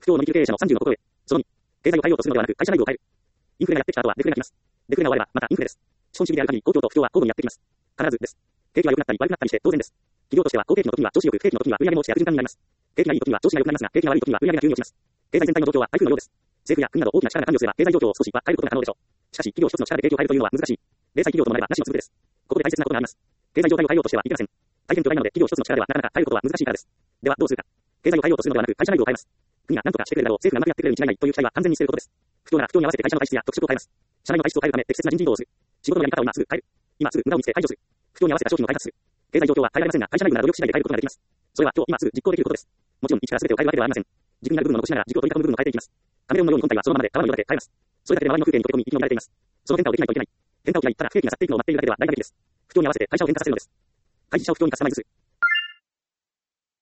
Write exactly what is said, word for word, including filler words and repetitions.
不況を乗り切る経営者のさんじゅうのことへ。そのに、経済を変えようとするのではなく会社内部を変える。インフレがやってきた後はデフレが来ます。デフレが終われば、またインフレです。資本主義である限り、好況と不況は交互にやってきます。必ずです。景気が良くなったり悪くなったりして当然です。企業としては好景気の時には調子よく、不景気の時には売上も落ちて悪循環になります。景気がいい時には調子が良くなりますが、景気が悪い時には売上が急に落ちます。経済全体の状況は台風のようです。政府や国など大きな力が関与すれば経済状況を少しは変えることが可能でしょう。しかし、企業一つの力で景気を変えるというのは難しい。零細企業ともなればなしの続です。ここで大切なことがあります。経済状態を変えようとしてはいけません。大変巨大なので企業一つの力ではなかなか変えることは難しいからです。ではどうするか。経済を変えようとするのではなく会社内部を変えます。国が何とかしてくれるだろう、政府がうまくやってくれるに違いないという期待は完全に捨てることです。不況なら不況に合わせて会社の体質や特色を変えます。社内の体質を変えるため適切な人事異動をする。仕事のやり方を今すぐ変える。今すぐ無駄を見つけ排除する。不況に合わせた商品を開発する。経済状況は変えられませんが、会社内部なら努力次第で変えることができます。それは今日今すぐ実行できることです。もちろん一から全てを変えるわけではありません。軸になる部分を残しながら軸を取り囲む部分を変えていきます。カメレオンのように本体はそのままで皮の色だけ変えます。それだけで周りの風景に溶け込み生き延びられています。その変化をできないといけない。変化を嫌い、ただ不景気が去っていくのを待っているだけでは大打撃です。不況に合わせて会社を変化させるのです。会社を不況にカスタマイズする。